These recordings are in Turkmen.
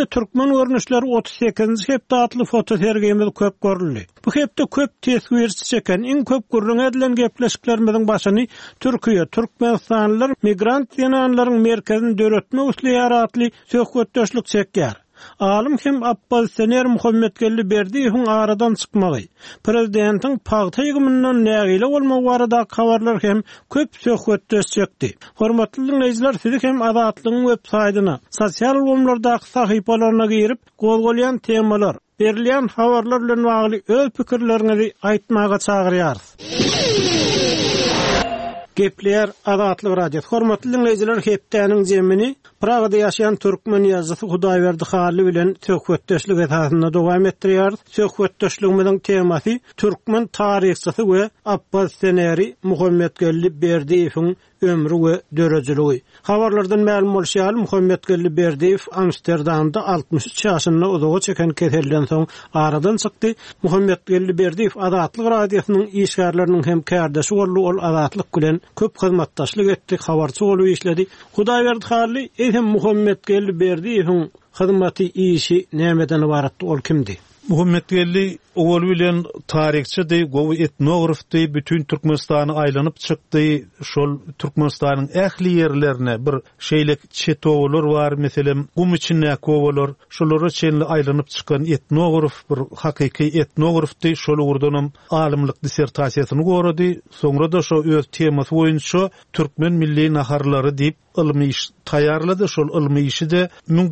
Bizde türkmen görnüşleri 38-nji hepde atly foto sergimiz köp görüldi. Bu hepde köp teswirsi çeken, iň köp gurrun edilen gepleşiklerimiziň başyny Türkiýe, Türkmenistanlylar migrant ýananlaryň merkezini döretme usly atly söhbetdeşlik çekýär. Alim hem Abbas Sener Muhammed Gelli Berdiýewiň aradan çykmagy, prezidentiň paýta ýygymyndan nägile bolmagy barada habarlar hem köp söhbetdeşikdi. Hormatly dinleýijiler, siz hem Azatlygyň web-saýtyna, sosial umumlardaky sahypalaryna girip, golgolyan temalar, berilýän habarlar bilen bagly öz pikirlerinizi aýtmaga çagyrýarys. Gepler Azatly radio. Hormatly dinleýijiler, hepdeniň jemini Pragada ýaşaýan türkmen ýazgysy Hudaýberdi Haly bilen söhbetdeşlik esasynda dowam etdirýär. Söhbetdeşligimiziň temasy türkmen taryhçysy we Abbas Seneri Muhammed Gelli Berdiýewiň ömrü we dörejiligi. Habarlardan ma'lum bolýar, Muhammed Gelli Berdiýew Amsterdamda 63 ýaşynda uzağa çeken keselden soň aradan çykdy. Muhammed Gelli Berdiýew Azatlyk radiosynyň işgärleriniň hem kärdeşi boldy, ol azatlyk bilen köp hyzmatdaşlyk etdi, habarçy bolup işledi. Hudaýberdi Haly hem Muhammed Gelli Berdiýewiň hyzmaty işi nämeden ibaratdy, ol kimdi? Muhammed Gelli owul bilen taryhçydy, gowy etnografdy, bütün Türkmenistany aýlanyp çykdy. Şol Türkmenistanyň ähli ýerlerine bir şeýlek çetowalar bar, meselem gum içinde kowalar, şolary çenli aýlanyp çykan etnograf, bir hakyky etnografdy. Şol urdanam alimlik dissertasiýasyny gorady. Soňra da şo öz temasy boýunça türkmen milli naharlary diýip ilmi iş taýýarlady. Şol ilmi işi de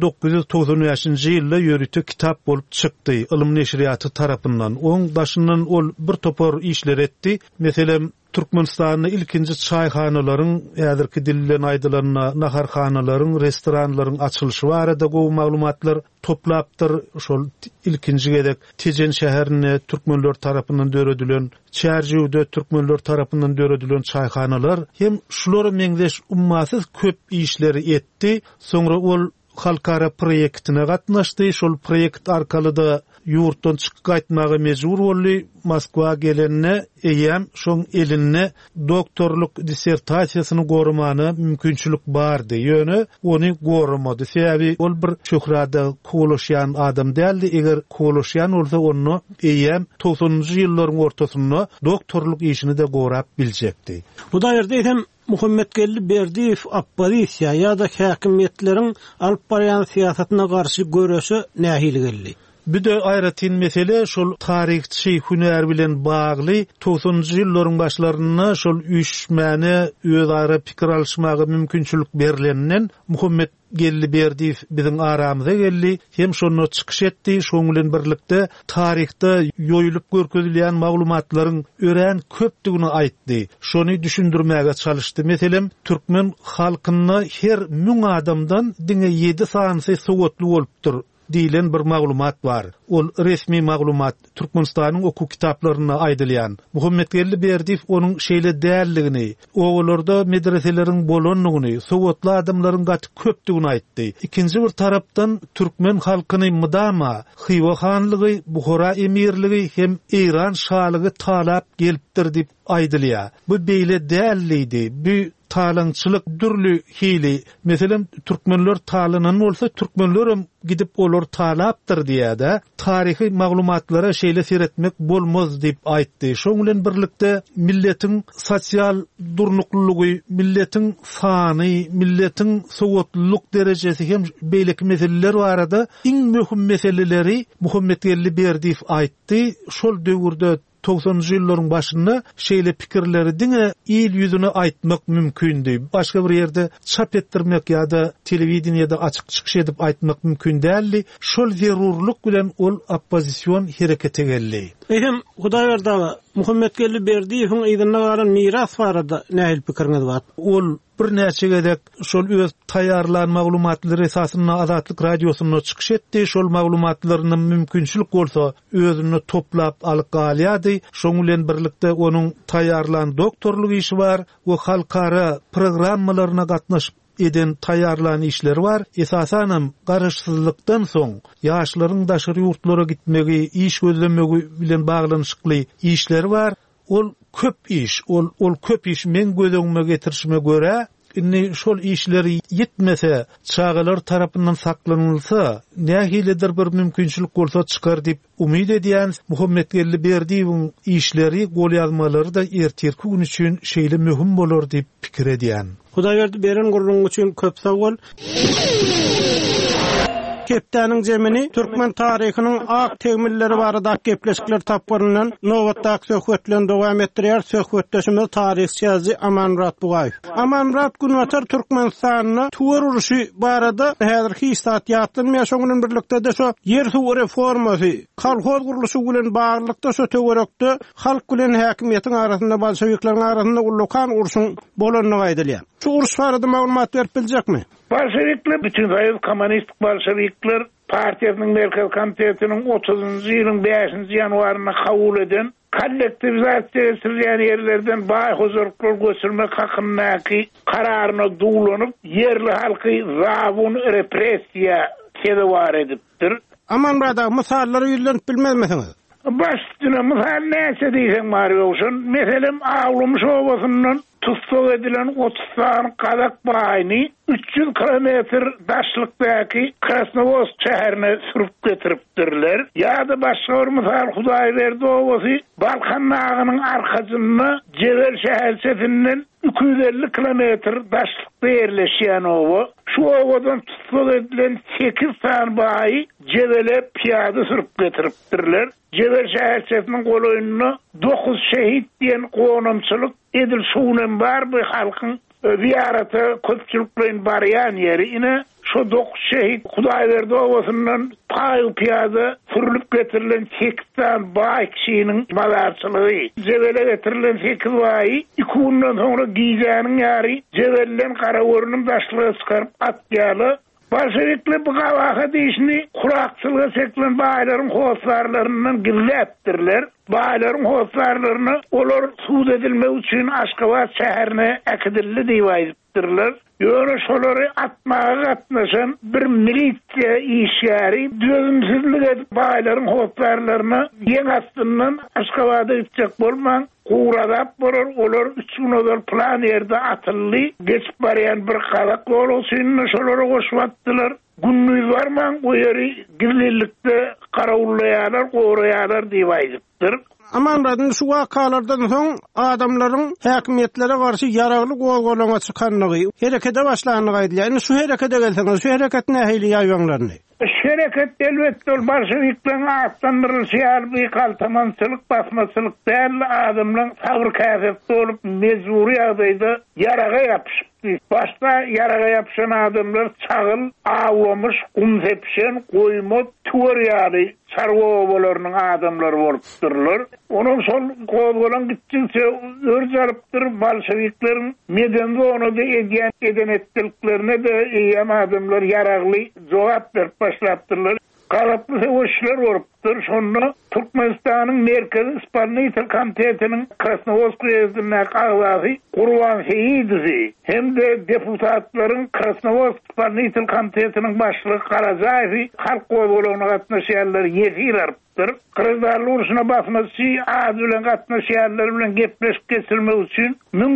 1993-nji ýylda ýörütü kitap bolup çykdy. Ilim neşriýaty tarapyndan. Oň başyndan ol bir topar işler etdi. Meselem Türkmenistanyň ilkinji çaýhanalaryň, häzirki dil bilen aýdylanyna naharhanalaryň, restoranlaryň açylşy barada gowy maglumatlar toplapdyr. Şol ilkinji gedek Tejen şäherine türkmenler tarapyndan döredilen, Çärjiwde türkmenler tarapyndan döredilen çaýhanalar hem şulary meňzeş ummasyz köp işleri etdi. Soňra ol halkara proýektine gatnaşdy. Şol proýekt arkaly da ýurtdan çykyp gaýtmagy mejbur boldy. Moskwa gelenne eýem şoň eline doktorluk dissertasiýasyny gormany mümkinçilik bardy. Ýöne ony gormady. Sebäbi ol bir şöhrada kolaşýan adam däldi. Eger kolaşýan bolsa onu eýem 90-njy ýyllaryň ortasynda doktorluk işini de gorap biljekdi. Bu daýerde hem Muhammed Gelli Berdiýew oppozisiýa ýa-da häkimetleriň alyp barýan siýasatyna garşy görüşi nähili geldi. Bir de aýratyn mesele şol taryhçy hünär bilen bagly 90-njy ýyllaryň başlaryna şol üçmäne özara pikir alşmagy mümkinçilik berilenden Muhammed Gelli Berdiýew biziň aramyza geldi. Hem şonu çykyş etdi. Şoň bilen birlikde taryhda ýoýulyp görkezilýän maglumatlaryň ören köpdigini aýtdy. Şonu düşündirmäge çalışdy. Meselem türkmen halkyny her 1000 adamdan diňe 7 sanyny sowatly bolupdyr diýilen bir maglumat bar. Ol resmi maglumat Türkmenistanyň oku kitaplaryna aýdylýan. Muhammed Gelli Berdiýew onuň şeýle dälligini, owalarda medreseleriň bolanlygyny, sowatly adamlaryň gaty köpdigini aýtdy. Ikinji bir tarapdan türkmen halkyny mydama, Xiva hanlygy, Buhara emirligi hem İran şalygy talap gelipdir diýip aýdylýar. Bu beýle dälligidi. Bu talançylyk dürlü hili. Meselem türkmenler talanan bolsa türkmenlerim gidip olar talapdyr diýär-de. Taryhy maglumatlara şeýle seretmek bolmaz diýip aýtdy. Şoň bilen birlikde milletiň sosial durnuklulygy, milletiň sany, milletiň sowatlylyk derejesi hem beýleki meseleler barada iň möhüm meseleleri Muhammed Gelli Berdiýew aýtdy. Şol döwürde 90-njy ýyllaryň başynda şeýle pikirleri diňe il ýüzüne aýtmak mümkündi. Başga bir ýerde çap etdirmek ýa-da telewizionyada açyk çykyş edip aýtmak mümkün däldi. Şol zerurluk bilen ol oppozisiýon herekete geldi. Hem Hudaýberdi Muhammed Gelli Berdiýewiň ýygyna garan miras barada nähil pikiriňiz bar? Ol bir näçe gedek şol öz taýýarlan maglumatlary esasyna Azatlyk radiosyna çykyş etdi. Şol maglumatlaryny mümkinçilik bolsa özüni toplap alyp galýady. Şoň bilen birlikde onuň taýýarlan doktorluk işi bar we halkara programmalaryna gatnaşyp eden taýýarlan işleri var. Esasanam garaşsyzlykdan soň ýaşlaryň daşary ýurtlara gitmegi, iş gözlemegi bilen baglanyşykly işleri var. Ol köp iş, ol köp iş men gözüňme getirişime göre inni şol işleri yetmese, çağalar tarapyndan saklanylsa, nähilidir bir mümkinçilik bolsa çykar diýip umyd edýän Muhammed Gelli berdiýiň işleri, gol ýazmalary da ertirki gün üçin şeýle möhüm bolar diýip pikir edýän. Hudaýberdi beren gurrun üçin köp sag bol. Keptäniň jemini türkmen taryhynyň ak tegmilleri barada gepleşikler tapgyrynyň nowatda söhbetlen dowam etdirýär. Söhbetdeşimiz taryhçy Aman Murat Bugaýew. Aman Murat Günwatar Türkmenistanyna tuwar uruşy barada häzirki istatýatlaryň şoňyň birlikde de şo yer suw reformasy, kolhoz guruluşy bilen baglykda şo töwerekde halk bilen häkimiýetiň arasynda bolşewikleriň arasynda ullukan uruşyň bolanyny aýdylýar. Şu uruş barada maglumat berip biljekmi? Bolşevikler, bütün zayıf komünist bolşevikler partiýasynyň merkez komitetiniň 30-njy ýylyň 5-nji ýanwaryna kabul eden kollektivizasiýa edilýän ýerlerden baý huzurluklar göçürmek hakyndaky kararyna duglanyp yerli halky zabun repressiýa kedewar edipdir. Aman burada misallary ýylanyp bilmezmisiňiz? Başdyna misal näçe diýsem bar bolsun. Meselem Awlumyş obasynyň tutsak edilen 30 san kadak bayni 300 kilometr daşlykdaky Krasnovosk şäherine sürüp getiripdirler. Ýa-da başga bir misal Hudaýberdi obasy Balkan nagynyň arkasyna Jebel şäherçesinden 250 kilometr daşlykda ýerleşýän oba. Şu obadan tutsak edilen 8 san bayi Jebel'e piyada sürüp getiripdirler. Jebel şäherçesiniň goloýunyna 9 şehit diýen gonumçylyk edil şuwnen bar bu halkyň ziýaraty köpçülik bilen barýan ýeri ine şu 9 şehit Hudaýberdi obasynyň paý piyada sürülip getirilen 8 tan baý kişiniň mazarçylygy. Jebele getirilen 8 baý 2 günden soňra giýjäniň ýary Jebelden Garawörüniň daşlygy çykaryp atýaly. Bolşevikler bu gawaha diýişini kurakçylyga çekilen baýlaryň howsarlaryndan gilläpdirler. Baýlaryň howsarlaryny olar suud edilmek üçin Aşgabat şäherine äkidildi diýip aýdypdyrlar. Ýöne şolary atmaga gatnaşan bir milisiýa işgäri düzümsizlik edip baýlaryň howsarlaryny ýeň astyndan Aşgabatda gitjek bolmaň Kuradap borar, olar 3 gün odal plan yerde atılly, geçip barýan bir kalak boluşyny şolary goşupdylar. Günnüz barman o ýeri girlilikde garawullaýarlar, goraýarlar diýip aýdypdyr. Aman radyn şu wakalardan soň adamlaryň häkimiýetlere garşy yaragly gol-golama çykanyny, herekete başlanyny aýdylýar. Indi şu herekete gelseňiz, şu hereket nähili ýaýwanlaryny? Şereket elbette bolşevikleriň atlandyrylýar bir kaltamançylyk, basmaçylyk däl adamlaryň sabr käsepde bolup mezburi ýagdaýda yaraga ýapyşyp. Başta yaraga ýapyşan adamlar çagyl, awlamış, kum sepşen, goýma, tuwar ýaly çarwa obalarynyň adamlary bolupdyrlar. Onuň şol gol-golan gitjinçe örjalypdyr bolşevikleriň medende onu da eden etdiliklerine de ýa adamlar yaragly jogap berip başlapdyrlar. Garaply sewişler bolupdyr. Şonu Türkmenistanyň merkezi Isparnitl komitetiniň Krasnovosk ýezdine gawahy Gurban Seýidowy hem-de deputatlaryň Krasnovosk Isparnitl komitetiniň başlygy Karajaýew halk gol-golagyna gatnaşýanlar ýetirler. Kırgızlarlı uruşuna basması az bilen gatnaşýanlar bilen gepleşip geçirmek üçin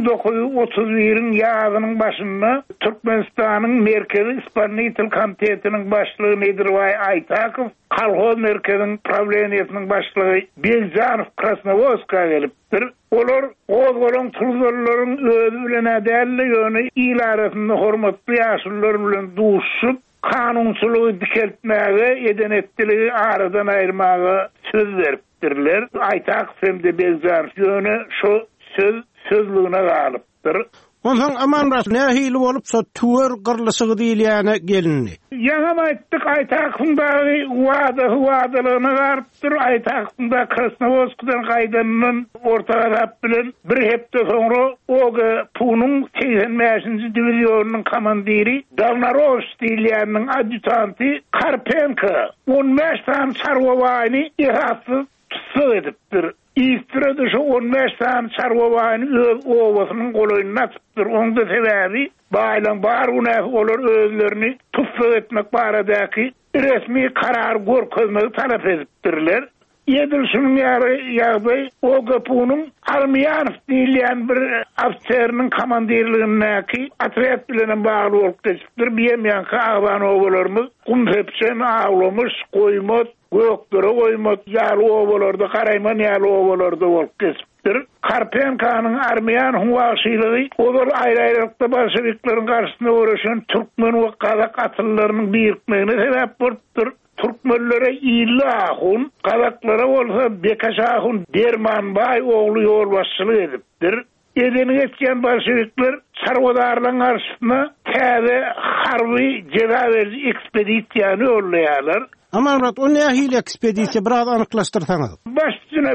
1931-iň ýazynyň başynda Türkmenistanyň merkezi Isparnitl komitetiniň başlygy Nedirway Aytakow, kolhoz merkeziniň problemiyetiniň başlygy Belzanow Krasnovosk'a gelipdir. Olar gol-golan tulzarlaryň özü bilen ädäli ýöne il arasynda hormatly ýaşullar bilen duşup kanunçylygy dikeltmäge, eden etdiligi aradan aýyrmaga söz beripdirler. Aytakow hem-de Belzanow ýöne şu sözlüğüne galypdyr. Ondan Aman Murat nähili bolup so tuwar gyrlysygy diýilýäne gelinni. Ýa-da aýtdyk Aytakowdagy wadalygyna garypdyr. Aytakowda Krasnovoskdan gaýdanyň ortaga tap bilen bir hepde soňra oga punyň 85-nji diwizionynyň komandiri Davnarosh diýilýäniň adjutanty Karpenko 15 tan çarwa baýny ýasyp tutsak edipdir. İstirede şu 15 tan çarwa baýny öz obasynyň goloýuna tutdyr. Onda sebäbi baýlan bar unaky olar özlerini tutsak etmek baradaky resmi karar görkezmegi talap edipdirler. Yedilşinin ýaly o göpünün Armiyanov diýilen bir afseriniň komandirligindäki atret bilen bagly bolup geçipdir. Biýemýänki awan owalarymyz Gumhepçen awlamış, Goýmat, Gökdere Goýmat ýaly owalarda Garaýman ýaly owalarda bolup geçipdir. Karpenkanyň Armiyan huwaşylygy olar aýry-aýrylykda bolşevikleriň garşysyna öreşen türkmen we kazak atlylarynyň birikmegine sebäp bolupdyr. Türkmenlere ýyly ahun, kazaklara bolsa Bekaş ahun Dermanbay ogly ýol başçylyk edipdir. Edeni geçen bolşevikler çarwadarlaryň garşysyna täze harby jeda berji ekspedisiýany ýollaýarlar. Aman o nähili ekspedisiýa biraz anyklaşdyrsaňyz. Başçyna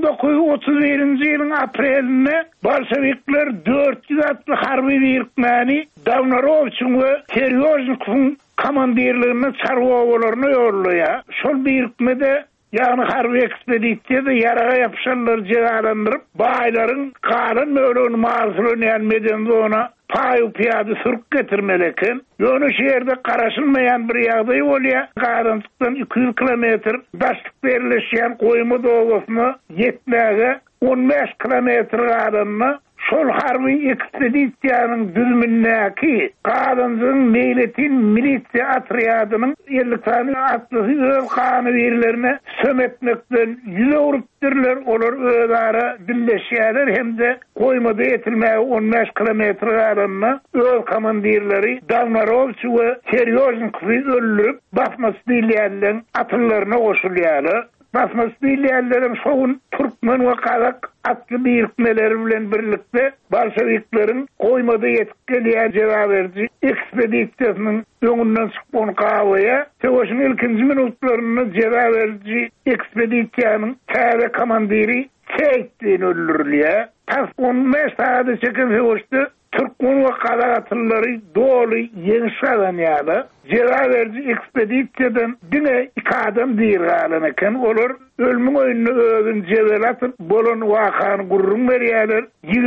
1931-nji ýylyň aprelinde bolşevikler 400 atly harby birikmeni Davnarovçyň we Seryoznyň komandirligine çarwa owalaryna ýollaýar. Şol birikmede ýani harby ekspedisiýada ýaraga ýapşanlar jedalandyryp, baýlaryň galyn möleğini marzylanýan medenzona paýu piýady sürüp getirmeleken. Ýöne şeýerde garaşylmaýan bir ýagdaý bolýar. Gaýrantykdan 200 kilometr daşlyk berleşýän Goýma dogasyna ýetmäge 15 kilometr galanna şol harby ekspedisiýanyň düzümindäki galanjyň meýletin milisiýa atryadynyň 50 tane atlysy öz gany berlerine sömetmekden ýüle urupdyrlar. Olar özara dinleşýärler hemde Goýmada ýetilmäge 15 kilometr galanna öz komandirleri Davnarovç we Seryoznyky öldürüp basmas diýilýän atlylaryna goşulýarlar. Basmas diýilýänlerin şoň türkmen we kazak atly birikmeleri bilen birlikde bolşevikleriň Goýmada ýetip gelýän jeda berji ekspedisiýasynyň öňünden çykyp gawaýa tewaşyň ilkinji minutlaryny jeda berji ekspedisiýanyň täze komandiri Seyitdin öldürilýär. Tas 15 saat çeken tewaşdy Türkmen we kazak atlylary doly ýeňşalanýarlar. Jeda berji ekspedisiýadan dine 2 adam diýilýän eken. Olar ölümün öýüne özün jebelatyp bolan wakany gurrun berýärler.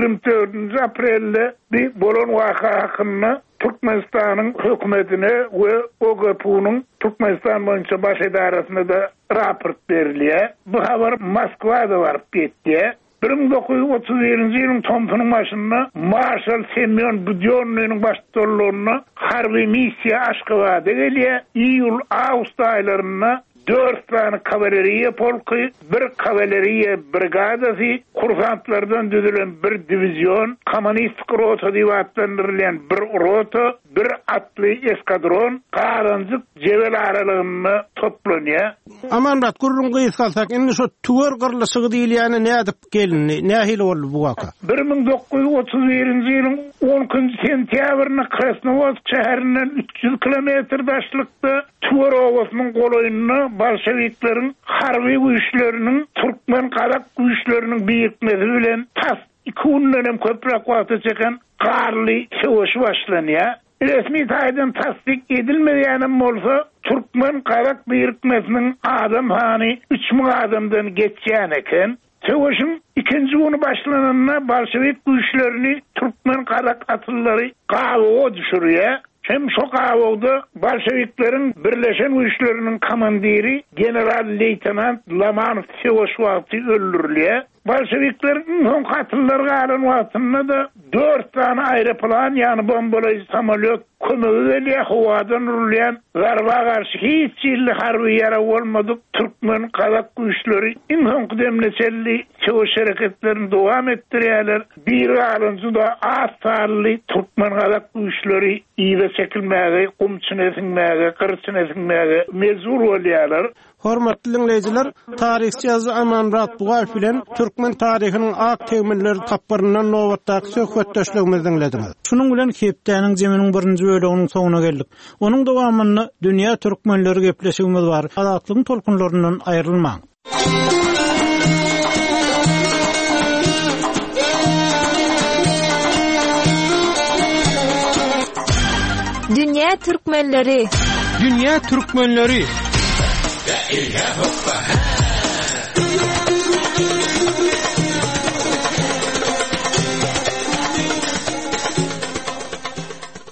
24 aprelde bir bolan waka hakyna Türkmenistanyň hökümetine we o göpüniň Türkmenistan boýunça baş edarasyna da raport berilýär. Bu habar Moskwada baryp getdi. 1931-nji ýylyň tontunyň başynda Marshal Semyon Budyonnyň başçylygyna harby missiýa Aşgabatda gelýär. İýul-awgust aýlaryna 4 tane kavaleriya polky, 1 kavaleriya brigadasy, kursantlardan düzülen 1 divizyon, kommunistik rota diýip atlandyrylýan 1 rota, 1 atly eskadron, galanjyk jebel aralygyna toplanýar. Aman rat gurrun gyýys kalsak, indi şo tuwer gyrlyşygy diýilýäni nädip gelindi, nähili boldy bu waka? 1931-nji ýylyň 10-njy sentýabryna Krasnovodsk şäherinden 300 kilometr daşlykda Tuwer owasynyň goloýunyna bolşevikleriň harby güýçleriniň türkmen kazak güýçleriniň birikmesi bilen tas 2 günnem köprek wagt çeken garly söwüş başlanýar. Resmi taýdan tasdik edilmeýänem bolsa türkmen kazak birikmesiniň adam hany 3000 adamdan geçýän eken. Söwüşiň 2-nji güni başlananyna bolşevik güýçlerini türkmen kazak atlylary gawaga düşürýär. Hem şo gawada bolşevikleriň birleşen güýçleriniň komandiri general-leytenant Lamanov Sevoswati öldürilýär. Bolşevikleriň soň atlylar galan wagtynda da 4 tane aeroplan ýani bombalaýy samolyot kömegi gelýär, howadan urilýän garba garşy hiç ýylly harby ýara bolmadyk. Türkmen kazak güýçleri iň soňky demleçelli söwüş hereketlerini dowam etdirýärler. Bir galanjyda asarly türkmen kazak güýçleri ýyla çekilmäge, gumçyny esinmäge, kyrçyny esinmäge mezur bolýarlar. Hormatly dinleyijiler, tarihçi ýazgy Aman Rat Bugaýew bilen türkmen tarihiniň ak temirleri tapbaryndan nowatdaky söhbetdeşligimizi dinlediňiz. Şunuň bilen hepdäniň jeminiň 1-nji bölüginiň soňuna geldik. Onuň dowamyny dünýä türkmenleri gepleşigimiz bar. Azatlygyň tolkunlaryndan aýrylmaň. Dünýä türkmenleri. Dünýä türkmenleri.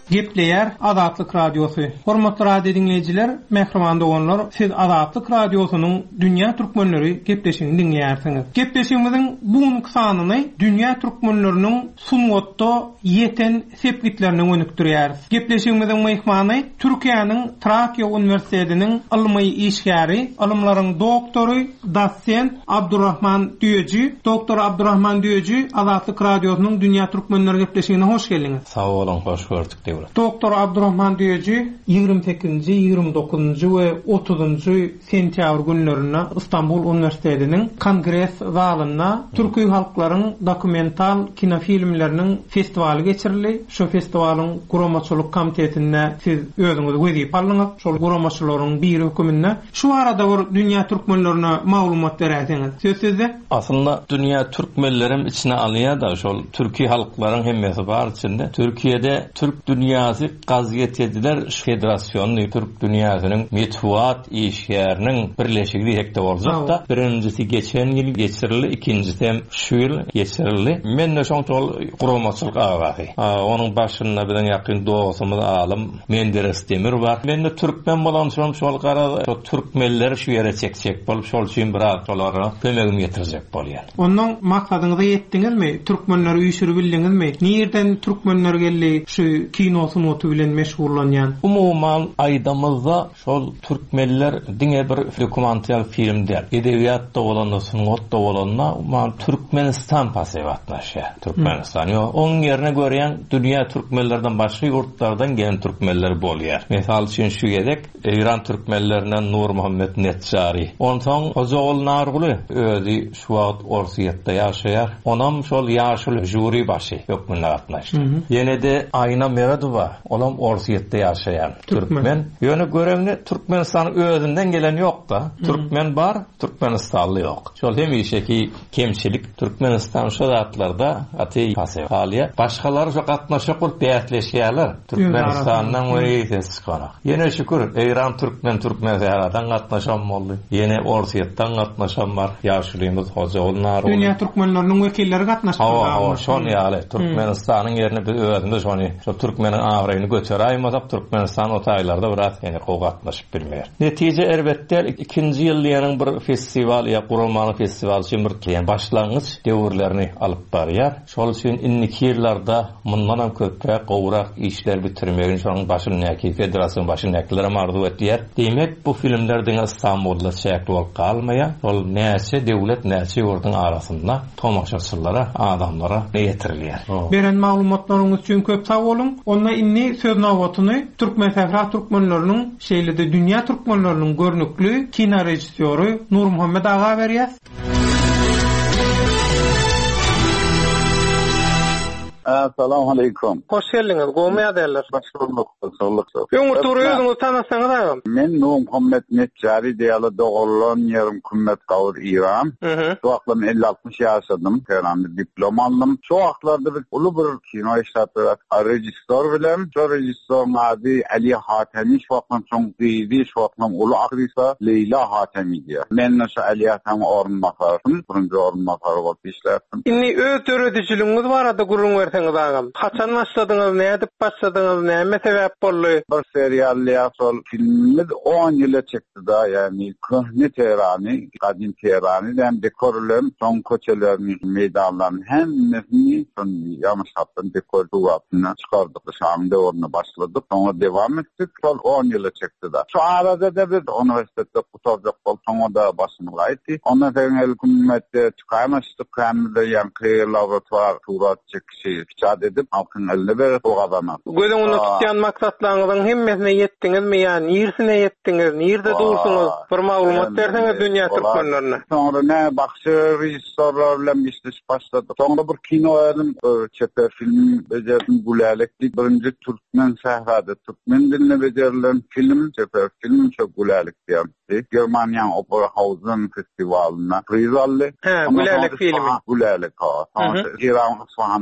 Gepleyer Azatlyk Radiosu. Hormatly radio dinleyijiler, mehriman doganlar, siz Azatlyk Radiosunyň Dünýä türkmenleri gepleşigini dinleýärsiňiz. Gepleşigimiziň bugunky sanyny dünýä türkmenleriniň sunwatda ýeten sepgitlerini önükdirýäris. Gepleşigimiziň mehmany Türkiýanyň Trakya Uniwersitetiniň ilmi işgäri, ilimlaryň doktory, dosent Abdurrahman Düýeci. Doktor Abdurrahman Düýeci Azatlyk Radiosunyň Dünýä türkmenleri gepleşigine hoş geldiňiz. Sağ olun, hoş gördük. Doktor Abdurrahman Düýeci 28-nji, 29-njy we 30-njy sentýabr günlerinde İstanbul Uniwersitetiniň Kongres zalyna türkü halklaryň dokumental kinofilmleriniň festivaly geçirildi. Şu festiwalyň guramaçylyk komitetinde siz özüňiz gözüp aldyňyz. Şol guramaçylaryň biri höküminde şu arada bir dünýä türkmenlerine maglumat berýärsiňiz. Söz sizde. Aslında dünýä türkmenlerim içine alýar da şol türkü halklaryň hemmesi bar içinde. Türkiýede Türk dünýäsi gazyet ediler federasyonu Türk dünýäsiniň metbuat işgäriniň birleşigi diýekde boljak da. Birinjisi geçen ýyl geçirildi, ikincisi hem şu ýyl geçirildi. Men şoňçol guramaçylyk agagy. Onuň başynda bilen ýakyn dostumyz alym Menderes Demir bar. Men de türkmen bolan şol gara türkmenler şu ýere çekjek bolup şol üçin birak şolara kömegim ýetirjek bolýar. Onuň maksadyňyza ýetdiňizmi? Türkmenleri üýşürip bildiňizmi? Nerden türkmenler geldi şu kinosun otu bilen meşgullanýan? Umuman aýdamyzda şol türkmenler diňe bir dokumental filmler, edebiýatda bolan, sungatda bolan, Türkmenistan pasyp atnaşýar. Türkmenistan ýok. Oň ýerine görýän dünýä türkmenlerden başga ýurtlardan gelen türkmenler bolýar. Mesal üçin şu gedek İran türkmenlerinden Nur Muhammed Netjari. Ondan Ozol Narguly özi şu wagt Orsiýetde ýaşaýar. Onam şol ýaşyl juri başy hökmüne atnaşdy. Ýene de Ayna Meradova, olam Orsiýetde ýaşaýan türkmen. Ýöne görevni Türkmenistan özünden gelen ýok da. Türkmen bar, Türkmenistanly ýok. Şol hemişeki kemçilik Türkmenistan şu zatlarda aty pasyp alýar. Başgalary şu gatnaşyp bolup bätleşýärler. Türkmenistandan öýüs çykarak. Ýene şükür İran türkmen zäradan gatnaşan boldy. Ýene Orsiýetden gatnaşan bar. Ýaşlymyz Hojaulnar. Dünýä türkmenleriniň wekilleri gatnaşdy. Şol ýaly Türkmenistanyň ýerine bir özünde şonu şu türkmeniň agryny götüräýmezap Türkmenistan otaýlarda biraz ýene gatnaşyp bilmeýär. Netije elbetde 2-nji ýylyň bir festival ýa gurulmaly festival şemirtleýän başlangyç döwürlerini alyp barýar. Şol üçin inniki ýyllarda mundan köpräk gowrak işler bitirmegin şonuň başyny näki federasiýa başyny näkiler mardy etdiler. Demek bu filmlerden İstanbulda çäkli bolup kalmaýar. Şol näçe döwlet näçe ýurduň arasynda tomaşaçylara, adamlara ýetirilýär. Beren maglumatlaryňyz üçin köp sag bolun. Onda inni söz nawatını Türkmen Sefra Türkmenleriniň şeýlede dünýä türkmenleriniň görnükli kino rejissöri Nur Muhammed aga berýär. Assalamu alaikum. Hoş geldiňiz. Goýma derler. Başarlyk. Ýöňür turyýyňyzy tanasaňyz agam. Men Nur Muhammed Netjari diýýärler dogurlan ýerim kümmet gawur İran. Şu wagtlar 50-60 ýaşadym. Tehranda diplom aldym. Şu wagtlarda bir uly bir kino işletýär. Rejissor bilen, şu rejissor Madi Ali Hatemi şu wagtdan soň diýdi, şu wagtdan uly aktrisä Leyla Hatemi diýär. Men şu Ali Hatemi orunmakarym, birinji orunmakar bolup işläpdim. Inni öz töredijiligiňiz barada gurrun berseňiz agam. Haçan başladyňyz, näde başladyňyz, näme sebäp boldy? Bir serially sol filmimiz 10 ýyla çekdi da, ýani Köhne Teherany, Kadim Teherany hem dekorlarym, soň köçelerini, meýdanlaryny hemmesini son ýamaş hatdan dekor duwatyna çykardyk, şamda oruna başladyk, soňra dewam etdik. Sol 10 ýyla çekdi da. Şu arada da bir uniwersitetde gutarjak bolup, soňra da başyny gaýtdy. Ondan soň hökümetde çykaýmaşdyk, hemde ýa-ni laboratuar turat çekişi fiçat edip halkın eline verip o kadar. Gözüňizde tutýan maksatlaryňyzyň hemmesine ýetdiňizmi ýa-ni ýersine ýetdiňiz, ýerde dursunuz? Bir maglumat berseňiz dünýä türkmenlerine. Soňra ne baxşy rejissorlar bilen işleş başladyk. Soňra bir kino edim, çeper film bejerdim Gulaleklik birinji Türkmen sahrada Türkmen diline bejerilen film çeper film çok Gulalek diýär. Germaniýa Operhausen festiwalyna priz aldy. Gulalek filmi. Gulalek ha. İran Isfahan'da da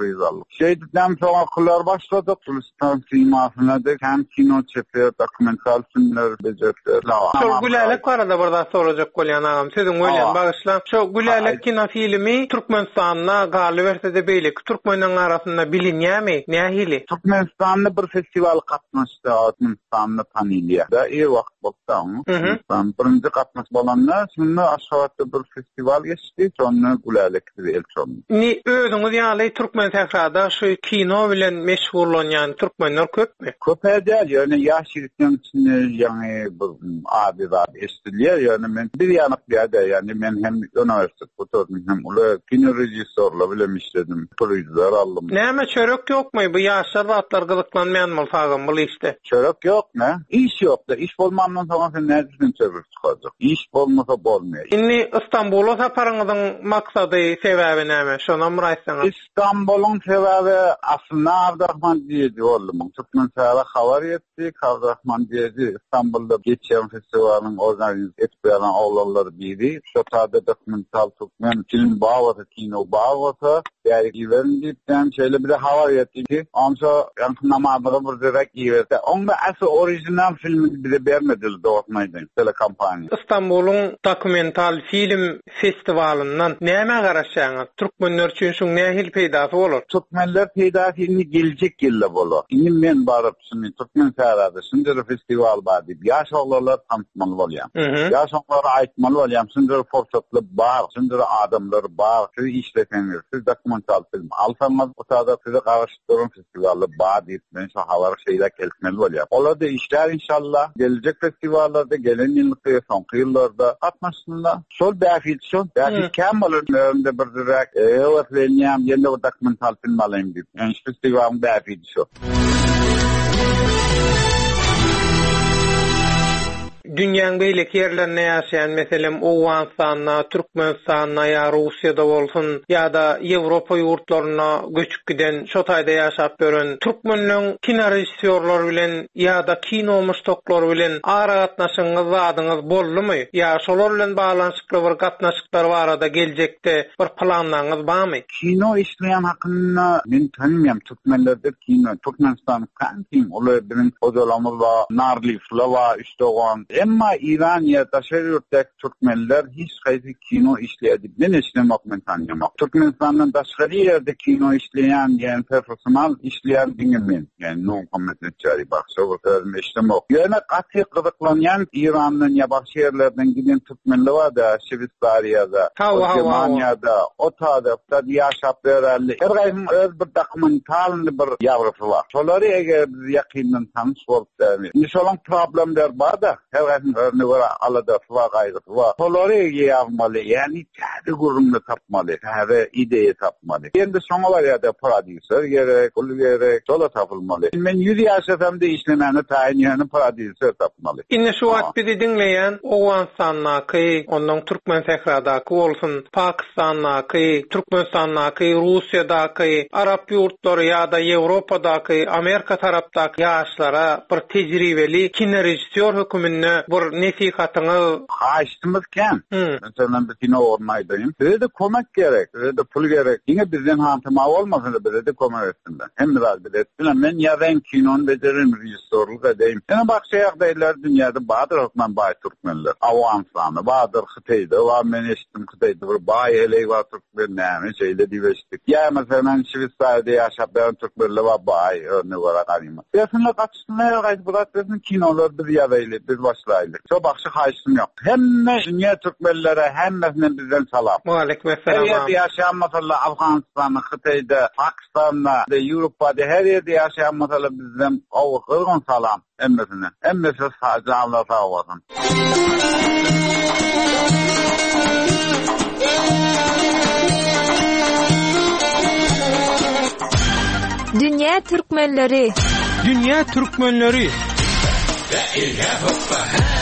rızallık. Şeyden sonra akıllar başladı. Tulistan simasına da hem kino çekiyor, dokumental filmler beceriyor. Çok gülelik var da burada soracak Kolyan ağam. Sizin öyle bağışlan. Çok gülelik kino filmi Türkmenistan'la galı verse de beylik. Türkmenlerin arasında bilinýärmi? Nähili? Türkmenistan'da bir festival katmıştı. Türkmenistan'da Panilya. Da iyi vakt bolsa. Türkmenistan birinci katmış bolanlar şimdi aşağıda bir festival geçti. Sonra gülelikdir elçon. Ni özüňiz ýaly Türkmen täkrada şu kino bilen meşgullanýan türkmenler köpmi? Köp eder yani yaşyrykyň içinde ýani adylar estilýär yani men bir ýanyk ýerde yani men hem üniversitet buturdum hem ular kino rejissörler bilen işledim. Projeler aldım. Näme çörek ýokmy bu ýaşlar wagtlar gyzyklanmaýan fagam bu işte. Çörek yok ne? İş yok da iş bolmamdan sonra sen nereden çörek çıkacak? İş bolmasa bolmaýar. Inni İstanbul'a saparyňyzyň maksady sebäbi näme? Şondan muraýsaňyz. İstanbul'un sebebi aslında Abdurrahman diyedi oğlum. Türkmenistan'a haber ettik. Abdurrahman diyedi İstanbul'da geçen festivalin organize etmeyen oğlanlar biri. Şotada dokumental Türkmen film bağlatı, kino bağlatı. Yani güvenlikten şöyle bir haber ettik ki onsa namazda bir direkt giverdi. Onda asıl orijinal filmi bize vermediler doğrultmaydı. Telekampanya. İstanbul'un dokumental film festivalinden näme garaşaňyz? Türkmenler üçin şu nähil peýdasy bolar? Türkmenler peýdasy gelecek ýylda bolar. Indi men baryp şunu Türkmen şäherinde şunday festival bar diýip ýaş oglanlar tanıtmaly bolýar. Ýaş oglanlara aýtmaly bolýar. Şunday forsatly bar, şunday adamlar bar, şu işlekenler, şu dokumental film alsaňyz o taýda size garaşdyryn festivaly bar diýip men şu habar şeýle keltmeli bolýar. Olar da işler inşallah gelecek festivallarda gelen ýyllarda, soňky ýyllarda gatnaşsynlar. Şol bäfit käm bolanlarynda bir direk öwrenýär ýene o dokumental film alayım diýip. Yani festivalın bäfit şu. Dünýäň beýleki ýerlerinde ýaşaýan meselem Owganstanda, Türkmenistanda ýa Russiýada bolsun ýa-da Ýewropa ýurtlaryna göçüp giden, şo taýda ýaşap gören türkmenliň kino rejissörleri bilen ýa-da kino muşdoklary bilen ara gatnaşyňyz wadyňyz boldumy? Ýa şolar bilen baglanyşykly bir gatnaşyklar barada geljekde bir planlaryňyz barmy? Kino işleýän hakynda men tanymam türkmenlerde kino. Türkmenistan kantin olar bilen odalamyz bar, narlyflar bar, üstogan. Emma İran ýa-da şeýerlerde türkmenler hiç gaýsy kino işleýärdi. Men işlemek men tanýamam. Türkmenistandan daşgary ýerde kino işleýän ýa-ni professional işleýän diňmen. Ýani no kompetensiýaly baksa bolsa işlemek. Ýöne gaty gyzyklanýan İrandan ýa başga ýerlerden giden türkmenler bar-da, Şwitsariýada, Germaniýada, o taýda ýaşap berýärler. Her gaýsy öz bir dokumental bir ýagrafy bar. Şolary eger biz ýakyndan tanış bolsa, şolan problemler bar-da. Ne var alada fuwa gaýdy fuwa. Polary ýagmaly, ýani täze gurumda tapmaly, täze ideýa tapmaly. Endi şoňa var ýa-da prodüser gerek, ul gerek, şola tapylmaly. Men ýüri ýaşasamda işlemeni taýinýany prodüser tapmaly. Indi şu wagt bizi dinleýän Owganstanaky, ondan Türkmen täkradaky bolsun, Pakistanaky, Türkmenistanaky, Russiýadaky, Arap ýurtlary ýa-da Ýewropadaky, Amerika tarapdaky ýaşlara bir tejribeli kino rejissör hökümünde bir nesihatyňyz haýşdymyz kem. Mesela bir kino ornaýdym. Bize de komak gerek, bize de pul gerek. Ýene bizden hantyma bolmasa da bize de komak etsinler. Hem biraz bize etsinler. Men ýa-da kinony becerim, rejissörlük edeyim. Ene başga ýagdaýlar dünýäde badyr hokman baý türkmenler. Awamsany badyr Hytaýda, wa men eşitdim Hytaýda bir baý elek wa türkmen näme şeýle diýeşdik. Ýa mesela Şwitsariýada ýaşap bilen türkmenler wa baý örnek olarak alyma. Ýa-da gaçyşlar gaýdy bu kinolar bir ýa-da biz başlaydık. Çok akşam haýsym ýok. Hemme dünýä türkmenlere hemmesine bizden salam. Waleyküm selam. Her ýerde ýaşaýan mesela Awganistanda, Hytaýda, Pakistanda, Ýewropada her ýerde ýaşaýan mesela bizden awgyrgyn salam hemmesine. Hemmesi sadece Allah sağ olsun. Dünya Türkmenleri. Dünya Türkmenleri.